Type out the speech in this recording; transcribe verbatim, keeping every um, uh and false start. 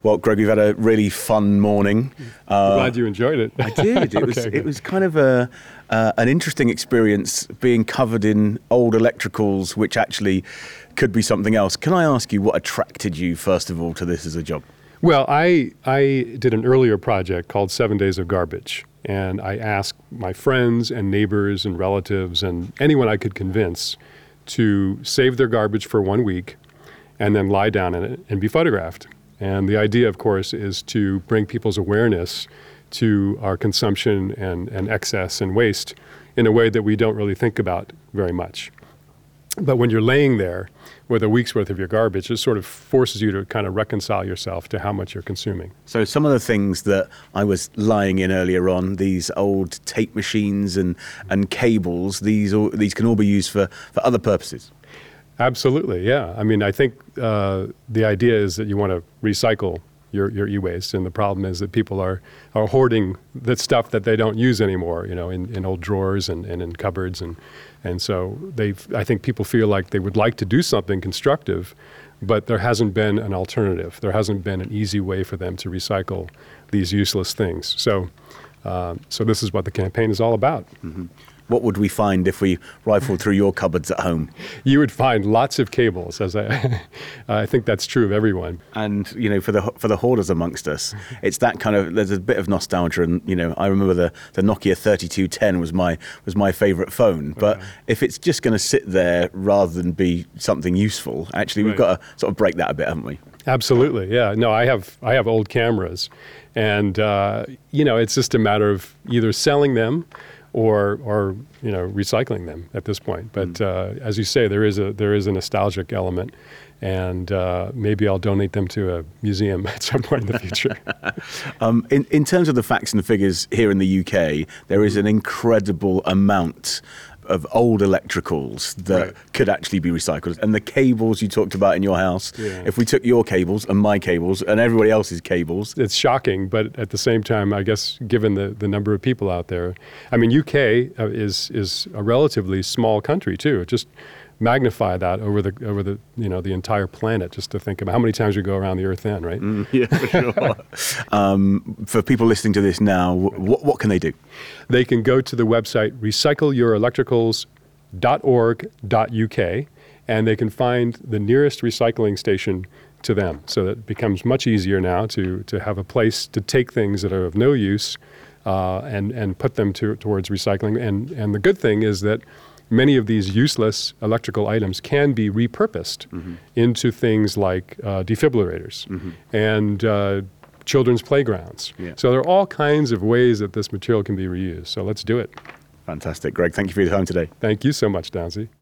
Well, Greg, we've had a really fun morning. I'm uh, glad you enjoyed it. I did. It okay, was good. it was kind of a uh, an interesting experience being covered in old electricals, which actually could be something else. Can I ask you what attracted you, first of all, to this as a job? Well, I I did an earlier project called Seven Days of Garbage, and I asked my friends and neighbors and relatives and anyone I could convince to save their garbage for one week and then lie down in it and be photographed. And the idea, of course, is to bring people's awareness to our consumption and, and excess and waste in a way that we don't really think about very much. But when you're laying there with a week's worth of your garbage, it sort of forces you to kind of reconcile yourself to how much you're consuming. So some of the things that I was lying in earlier on, these old tape machines and, and cables, these all, these can all be used for, for other purposes. Absolutely, yeah. I mean, I think uh, the idea is that you want to recycle your, your e-waste, and the problem is that people are, are hoarding that stuff that they don't use anymore, you know, in, in old drawers and, and in cupboards, and and so they, I think people feel like they would like to do something constructive, but there hasn't been an alternative. There hasn't been an easy way for them to recycle these useless things. So, uh, so this is what the campaign is all about. Mm-hmm. What would we find if we rifled through your cupboards at home? You would find lots of cables, as I, I think that's true of everyone. And, you know, for the for the hoarders amongst us, it's that kind of, there's a bit of nostalgia. And, you know, I remember the, the Nokia thirty-two ten was my was my favorite phone. But okay. if it's just going to sit there rather than be something useful, actually, we've right. got to sort of break that a bit, haven't we? Absolutely, yeah. No, I have I have old cameras. And, uh, you know, it's just a matter of either selling them or or you know recycling them at this point. But mm. uh, as you say, there is a there is a nostalgic element, and uh, maybe I'll donate them to a museum at some point in the future. um, in in terms of the facts and figures here in the U K, there is an incredible amount of old electricals that right. could actually be recycled. And the cables you talked about in your house, yeah. if we took your cables and my cables and everybody else's cables. It's shocking, but at the same time, I guess, given the, the number of people out there, I mean, U K uh, is is a relatively small country too. Just magnify that over the over the you know the entire planet, just to think about how many times we go around the Earth then, right? Mm, yeah, for sure. um, for people listening to this now, what what can they do? They can go to the website recycle your electricals dot org dot U K, and they can find the nearest recycling station to them. So that it becomes much easier now to to have a place to take things that are of no use uh, and and put them to, towards recycling. And and the good thing is that many of these useless electrical items can be repurposed mm-hmm. into things like uh, defibrillators mm-hmm. and uh, children's playgrounds. Yeah. So there are all kinds of ways that this material can be reused. So let's do it. Fantastic. Greg, thank you for your time today. Thank you so much, Downsy.